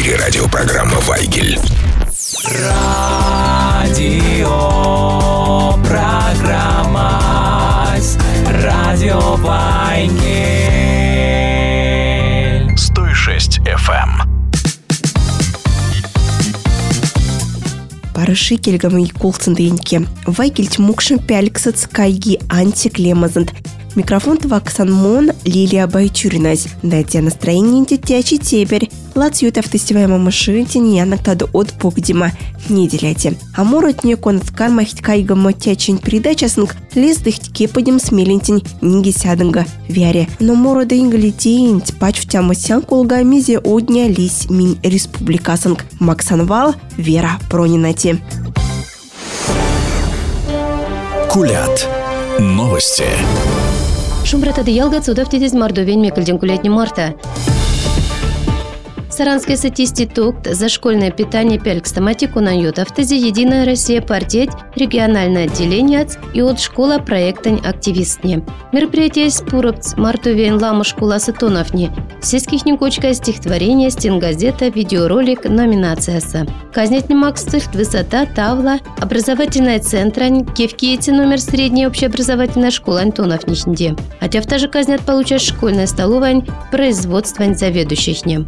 эфире радиопрограмма «Вайгель». Радиопрограмма «Радио Вайгель». 106 FM. Парыши кельгамы кулцындыенке. Вайгельч мукшин пяльксац кайги антиклемазант. Микрофон тваксан мон Лилия Байчуринась. Дайте настроение тетячи теперь. Лацют автостиваема машин теньянок тады от погдима. Не деляйте. А морот не конткан махить кайгама тячин передачасынг лездых кепадим смелентень ниги сядынга вяре. Но морода ингалитень пач в тяму сян колга мизе одня лись минь республикасынг. Максанвал Вера Пронинати. Кулят. Новости. Шумбратады ялга цудов тетез мордовень мекальден кулятни марта. Саранская статистика за школьное питание пялькстоматику на ютавтезе Единая Россия партия региональное отделение и от школа проекта активистни. Мероприятие спуровц мартовен лама школа сатоновни. Сельских никочка стихотворение, стенгазета, видеоролик, номинацияса. Казнять не максцих, высота, тавла, образовательная центра, кевкиете номер средняя общеобразовательная школа Антоновничнде. Хотя в та же казнят получать школьная столовая, производство заведующих не.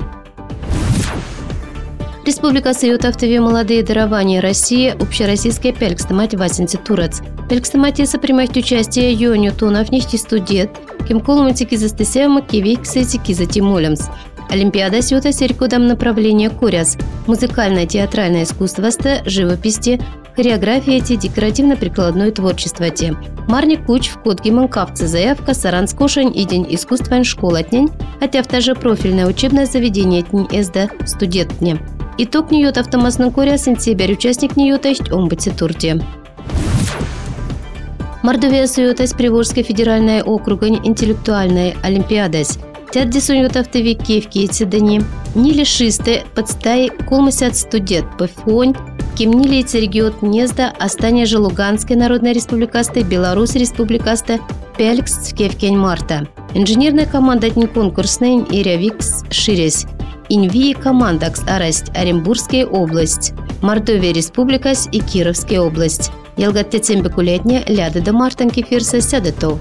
Республика Сают-Автове молодые дарования России, общероссийская пялькстомать Васенти Турец. Пялькстоматия сопримать участие Йоню Тонов нефти студент, кем колуматики застысяема кивик сетики затимолемс. Олимпиада Сюта серькодам направление куряс, музыкальное театральное искусство, живопись, хореография, декоративно-прикладное творчество. Марник Куч в код гиманкавцы заявка Саранскошень и день искусства школа тнень, хотя в та же профильное учебное заведение тнень СД студент тне. Итог ньют автомасный куря сентябрь участник ньюта есть омбыти турте. Мордовия суютась Приволжской федеральной округань интеллектуальной олимпиадась. Тядди суют автовики в Кейцедани. Нили шисты подстай колмысят студент пфонь, кем нилейцы региот Незда, Астания же Луганской народной республикасты, Беларусь республикасты, Пялькс в Кевкень Марта. Инженерная команда дни конкурсная Ирявикс Ширесь. Инвии командакс Арасть Оренбургская область, Мордовия республикас и Кировская область. Елгат тецембе кулетня ляды до мартанки фирса сядетов.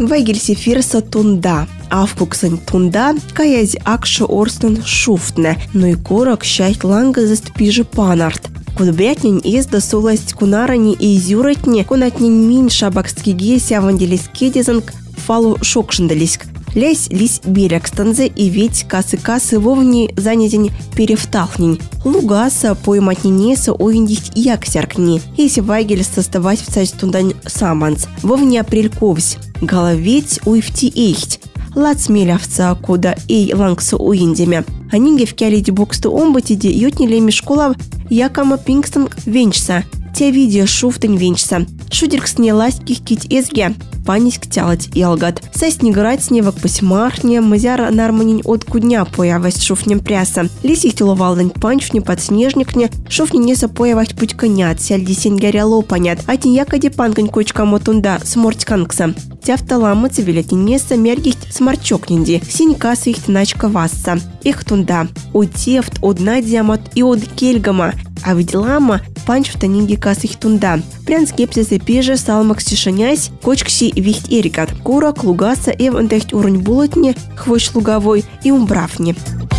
Вайгельси фирса тунда. Авкуксан тунда, каязи акша орстен шуфтне, но и корок счайт ланга застпижи панарт. Кудбрятнень изда суласть кунарани и изюратни, кунатнень мин шабакски геся ванделискедизанг фалу шокшендалиск. Лесь лись берегстанзе и ведь касы вовни занятень перевталнень. Лугаса пойматненеса оиндить яксяркни. Если вайгель составать в царь тундан саманс. Вовни апрельковсь. Головеть уйфти эйхть. Лацмелявца кода эй лангса уиндемя. Анинге в кялиде боксту омбатиде ютнили мешкулав якама пингстон венчса. Те видео шуфтень венчса. Шудеркс не лаських кить эзге. Паниск тялать ялгат. Сась не грать сневок посьмархне, мазяра нарманень от кудня появась шуфнем пряса. Лисих тиловалдань панчфне подснежникне, шуфни не сапоявать путь конят, сяльди сень горяло понят. А тень якоди панкань кочка мотунда сморть канкса. Тяфталама цивилятинеса мергихт сморчокнинди, синька свихт начка васса. Их тунда. От тефт, от надзямат и от кельгама. А ведь лама панч в танинге касых тунда. Прян скепсисы пеже салмак стишанясь, кочкси вихт эрикат. Кура, клугаса, эвантехт уронь булотни, хвощ луговой и умбравни.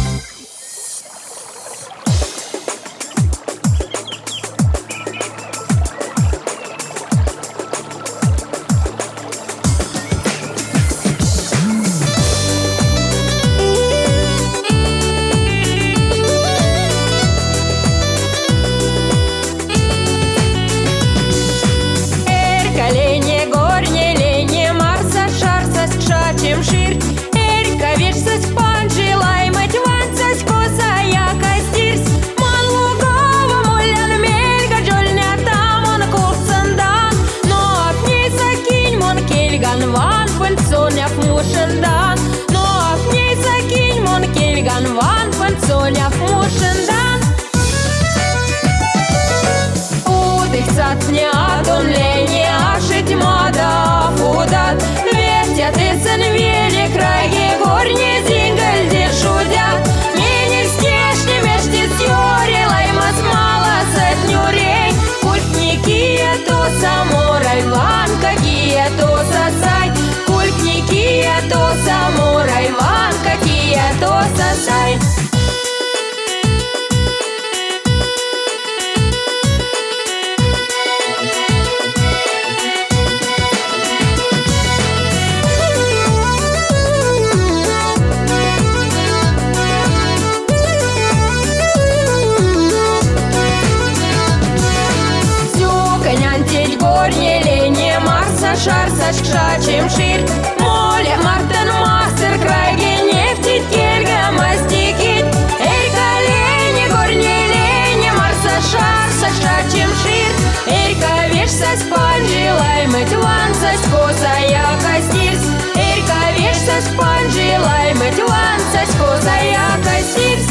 Шачем шир, моля мартен мастер, крайге нефтить, кельга мастикит. Эй, колени, горни лени, марса шарса, шачем шир. Эй, ковешься спанжи, лаймыть вансась, коса яка стирс. Эй, ковешься спанжи, лаймыть вансась, коса яка стирс.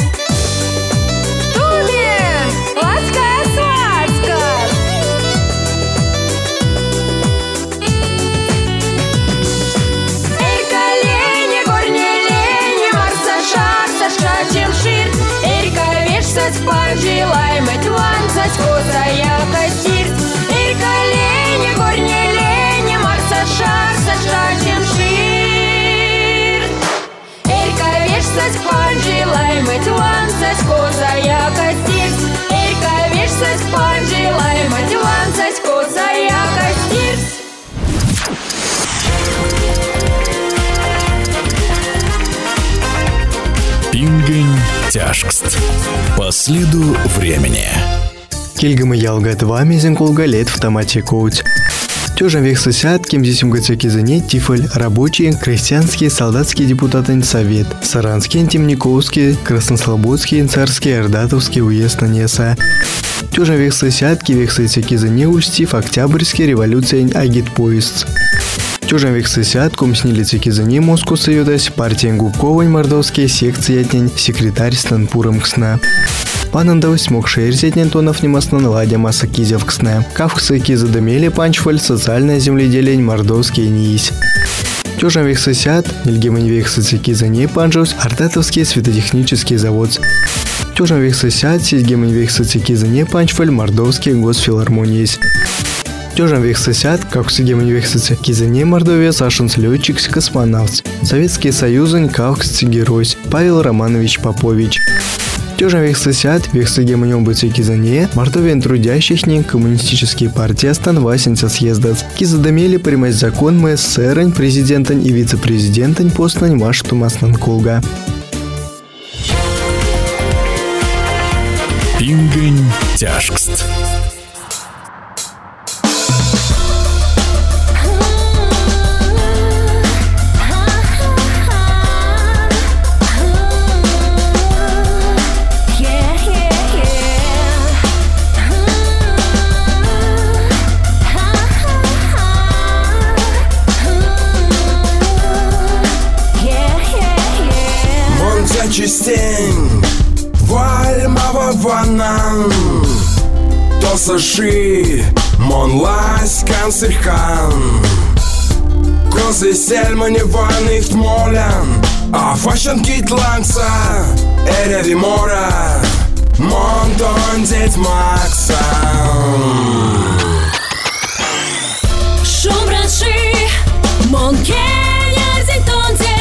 Спанжи, лаймыть вансась, коса яка стирс. Эй, колени, горни лени, марса шарса, шачем шир. Эй, ковешься спанжи, лаймыть вансась, коса яка стирс. Эй, ковешься спанжи, лаймыть вансась, коса яка стирс. Пингень тяжкст. По следу времени. Кельгамы ялгат вами зенкулга лет в томате коуть. Тёжем век сосяд, кем здесь мгацеки занять тифаль рабочий, крестьянский, солдатский депутатный совет, Саранский, Темниковский, Краснослободский, Царский, Ордатовский уезд на Неса. Тёжем век сосядки, век сосяки занеустив, Октябрьский, революция агитпоезд. Тёжем век сосядком снили цеки за ней Москву союдась, партия Губковань мордовские, секция день, секретарь Станпуром ксна. Панандау смог шерзеть Антонов немаснан ладя масса кизев ксна. Кавксаки задымели панчфаль, социальное земледелие мордовские нись. Тёжем век сосяд, Нильгемань век соцеки за ней панжус, Артатовский светотехнический завод. Тёжем век сосяд, Сильгемань век соцеки за ней панчфаль, мордовский госфилармониис. Тёжан век сосят, как в Сигемон век сося кизене Мордовия сашунс летчик-космонавт. Советский Союзен кавксти герой Павел Романович Попович. Тёжан век сосят, век Сигемон быть кизене Мордовиан трудящихни коммунистические партии останвасенца съезда. Кизадамели примать закон МССР, президентан и вице-президентан послань ваш тумаснан колга. Пингань тяжкст. Частень вальмава ванан то саши монлась канцерхан козы сельмане ванных молян а фашан китланца эреви мора монтон дед макса шумраши монке ярзитон дед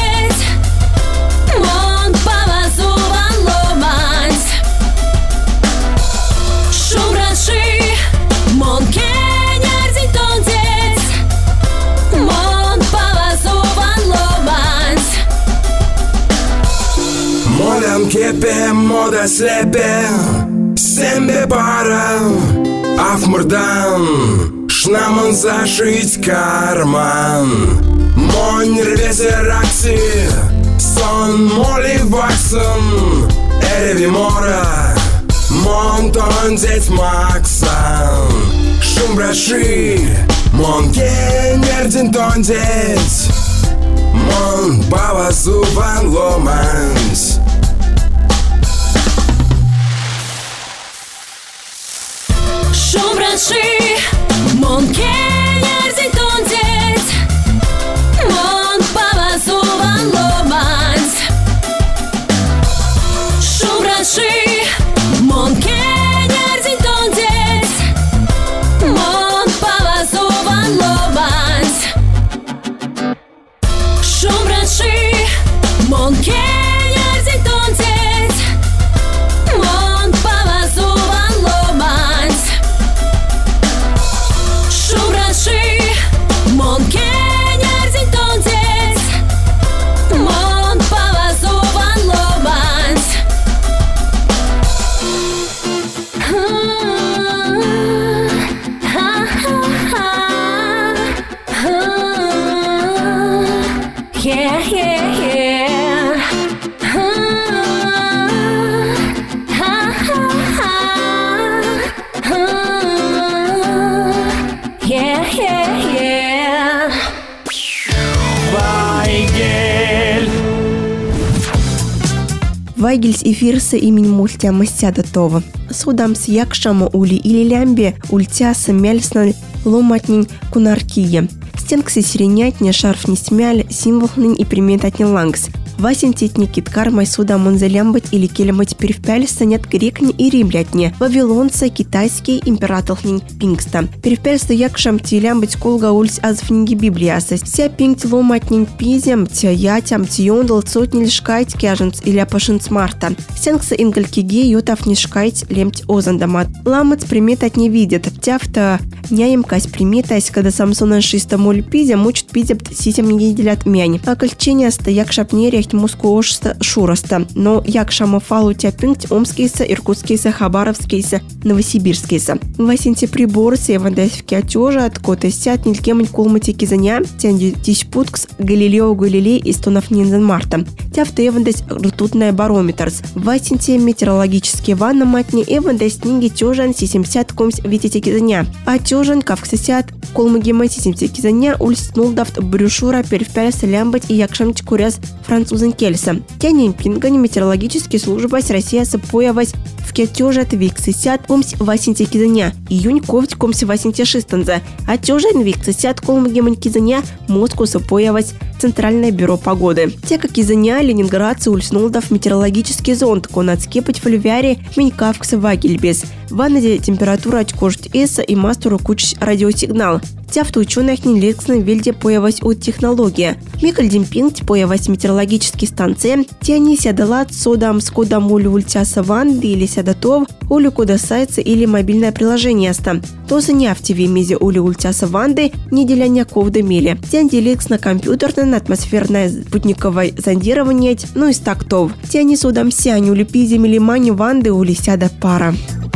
Кепе мода слепе Сембе пара А в мордан Шнаман зашить карман Монь рвезе ракси Сон моли ваксон Эреви мора Монтон дед максан Шум браши Мон кенердин тон дед Мон баба зубан ломанс Шумраши, мон кенерзитон дед, мон павазуван ломанс. Шумраши, мон кенерзитон дед, мон павазуван ломанс. Шумраши, мон кенерзитон дед, мон павазуван ломанс. Мон кенерзитон дед, мон павазуван ломанс. Вайгельс эфирса имень мультя мастяда това. Судамс якшама ули или лямбе ультяса мяльснал ломатнин кунаркия. Стенксы сиренятня шарфни смяль символнын и приметатни лангс. Васин тетни киткар майсуда монзелямбать или келемать перевпяльса нет грекни и римлятне. Вавилонца китайский императорнин пингста. Перевпяльса якшам тилямбать колга ульс азвнинги библияса. Ся пингт ломатнин пизем тя ятям тиондал сотни лишкайт кяженц или апашинц марта. Стенксы ингалькиге ютав нишкайт лемть озандамат. Ламац приметат не видят. Тяфта няем кась приметась, когда самсонан шиста моль пизем мучит пизем сисем не делят мянь. А кольчение стояк шапнерях мускошста шураста, но як шамафалу тяпинgt омскийса, иркутскийса, хабаровскийса, новосибирскийса. Васинте приборсы евандайски отёжа от кота сят нилькемань колмати кизаня, тянди тиспуткс Галилео Галилей из тонов нинзен марта. Тяфта евандайс ртутная барометрс. Васинте метеорологические ванна матни евандайс нинги тёжан 70 комс витите кизаня. А тёжан кавксисят колмагема 70 кизаня ульснул дафт брюшура перевпялся лямбать и якшамч куряз француз Кельса. Тянем пингани метеорологические службы Россия сапоявась Петербургский тёжет виксисят комсь 8 кизаня, июнь ковть комсь 86, а тёжен виксисят колмгемон кизаня Москву сопоявась Центральное бюро погоды. Тека кизаня ленинградцы ульснулдов метеорологический зонд, конацкепать фольвяри Минькавкса Вагельбес. Ваннаде температура очкождь эса и мастеру куч радиосигнал. Тяфту ученых не лексно вельде появась от технология. Микальдимпинг появась метеорологические станции. Тяни сядалат содам с кодом улю ультяса ванды или сядатов, улю кода сайца или мобильное приложение ста. Тоза не в ТВ мизе улю ультяса ванды неделяня ковда мили. Тянди лексно компьютерное атмосферное спутниковое зондирование, ну и стактов. Тяни содам сяню лепизи милимани ванды ули сяда пара.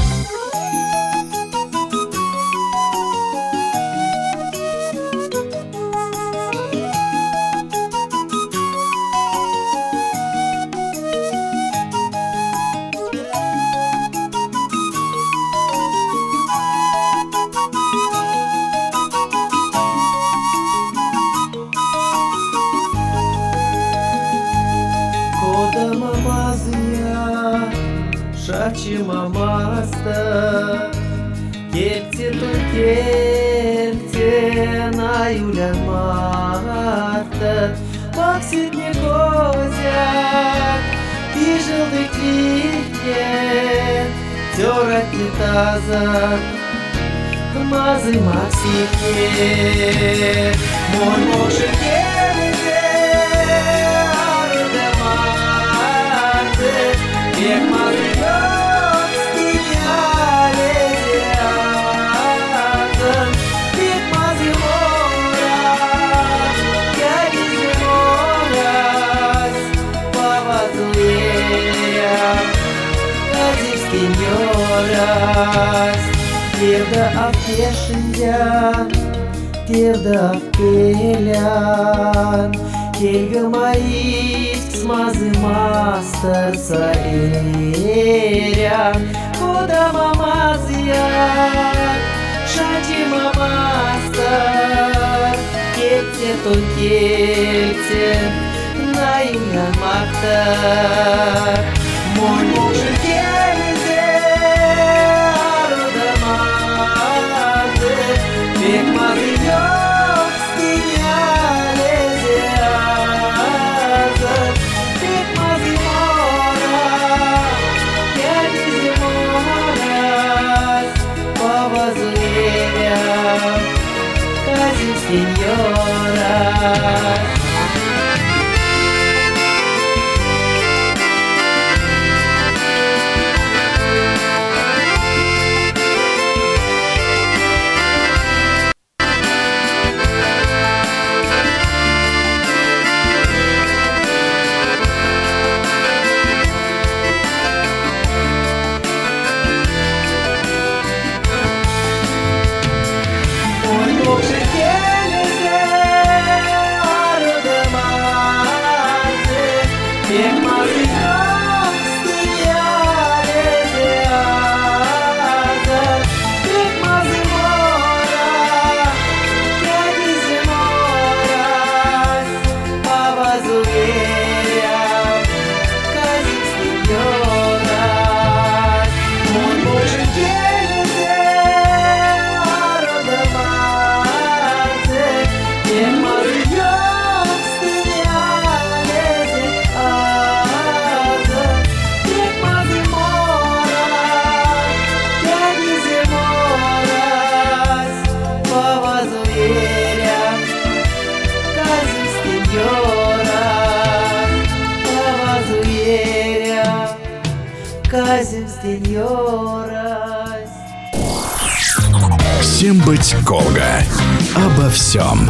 Шачимамаста, кепте ту кепте на Юля Марта, Максит не козят, и желтый крикне, терать не таза, мазы Максике, мой мокший келезе, арда Марта, век мазы. Тирда афешиндян, тирда афпелян, Тельга маиск смазы мастер саэрян, Куда мамазьян, шачи мамастер, Кетте то кетте, на имя мактар, мой мужик век мазыёк стеняли зиаза, век мазымора, я не зиморас, повозуя, казим сеньора. Всем быть Колга. Обо всем.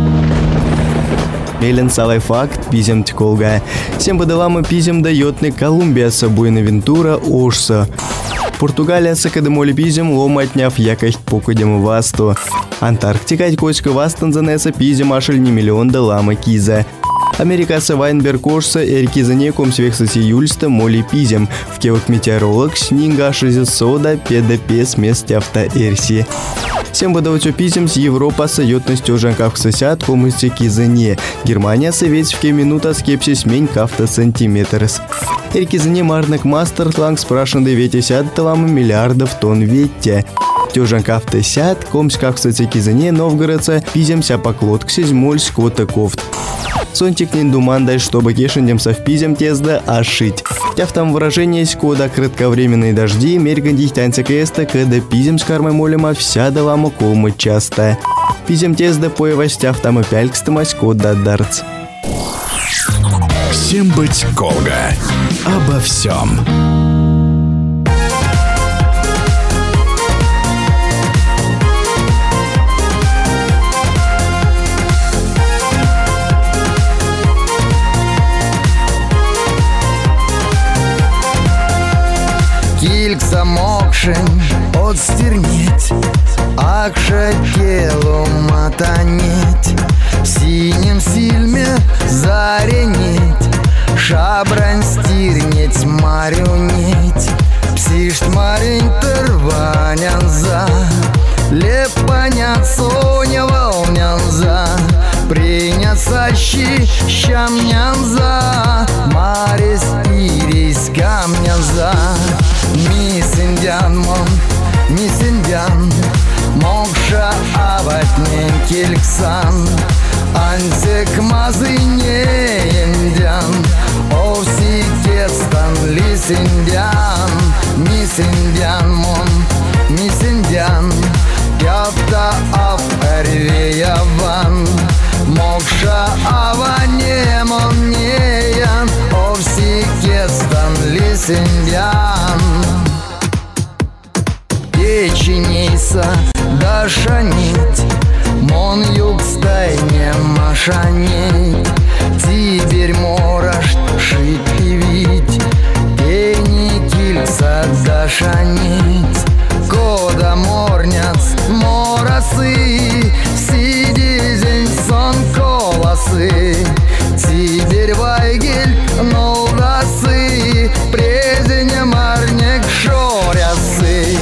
Мелен салай факт, пизем Колга. Всем подавама пизем дает Колумбия с Буэнавентура Ошса. Португалия с академоли пизем ломатняв якость покудем васту. Антарктика коська вастан занеса пизем ашель не миллион да лама киза. Америкасы Вайнберг Корса эркизане комсвексаси юльста моли пизем. В кевок метеоролог снинга шизисода педапес месте автоэрси. Всем бодовцо пизем с Европа союзностью жанкав сосят комысти кизане. Германия советские минута скепсис мень кафта сантиметрс. Эркизане марнак мастер ланг спрашенды вети сят талам миллиардов тонн ветте. Тёжан кафта сят комс кафта кизане Новгородца пиземся поклотксись моль скота кофт. Сонтик не думандай, чтобы кешендем совпизем тезда ошить. Тя в там выражение скода кратковременные дожди, мерганди танца кеста, когда пизем с кармой молема вся давама колмы часто. Пизем тезда поевостя в там и пялькстама скода дарц. Всем быть Колга. Обо всем. Кільця мокшень отстернеть, акша телу матанеть, синим сильме заренеть, шабрань стирнеть, марюнеть, псишт марень терванянза, лепанят соня волнянза, приняться щамнянза, марис ирис камнянза. Мисс Индиан, мокша аватнен кельксан, ансек мазы не индиан, овси тестан лис индиан. Мисс Индиан, кяпта ав эрвеяван, мокша аване монеян, овси тестан лис индиан. Печенейса дашанить, мон юг стайне машанить, теперь мораш шить и вить, пени кильца дашанить, кода морняц моросы, сидизень сон колосы, теперь вайгель нолдасы, презеня марнек шорясы.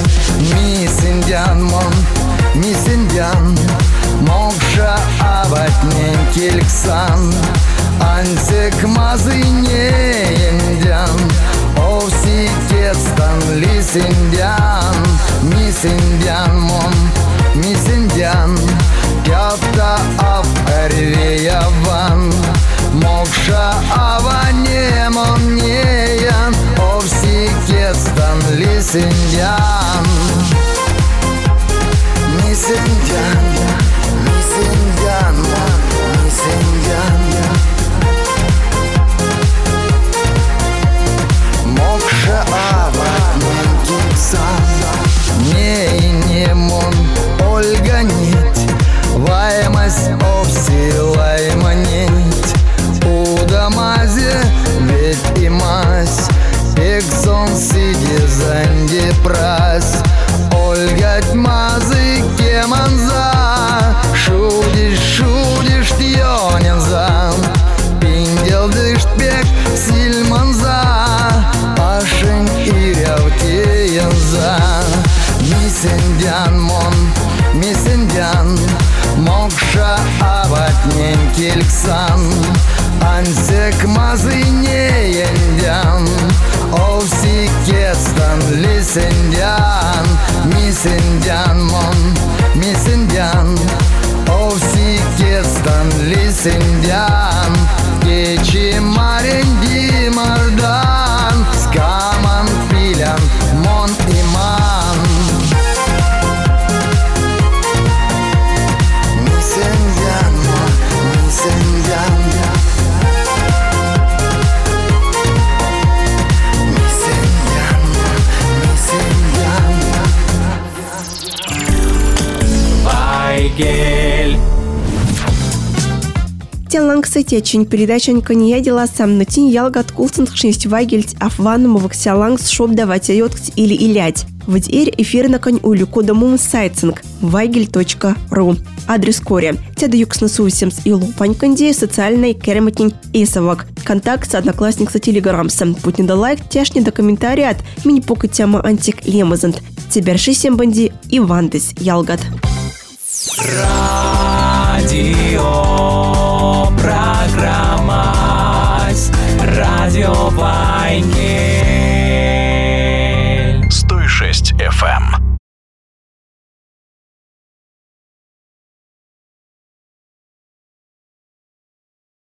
Мисс Индиан, мокша аватнен кельксан, ансек мазы не индиан, овси тестан лис индиан. Мисс Индиан, кяпта ав эрвеяван, мокша аване монеян, овси тестан лис индиан. Мисс Индиан, мокша аватнен кельксан, не мон Ольга нить, ваймась овси лайманить, удамазе ведь и мазь, эксон сиди занди прась, Ольга тьмазы кеманза, шудиш тьонянза, пиндел дышт бег сильманза, ашень иряв теянза. Мисс Индиан, мокша аватнен кельксан, ансек мазы не индиан, овси кестан лис индиан. Мисс Индиан, овси кестан лис индиан, кечи марень димардан, скаман пилян мон иман. Мисс Индиан, Вайгель. Тянланг сетечин передачан кония дела сам на тень ялгат кулцинскшнесть вагельц афваном ваксялангс шоп давать айоткс или илять. В дверь эфир на конь улю кодамум сайтсинг вагель.ру. Адрес коре. Тяда юкснасусимс и лупаньканди социальной кереметень эсовак. Контакт с одноклассникса телеграмсом. Путь не до лайк, тяжни до комментарият. Мини-пока тема антик лемазант. Тибершисем банди и вандис ялгат. Радио программа Радио Вайнки.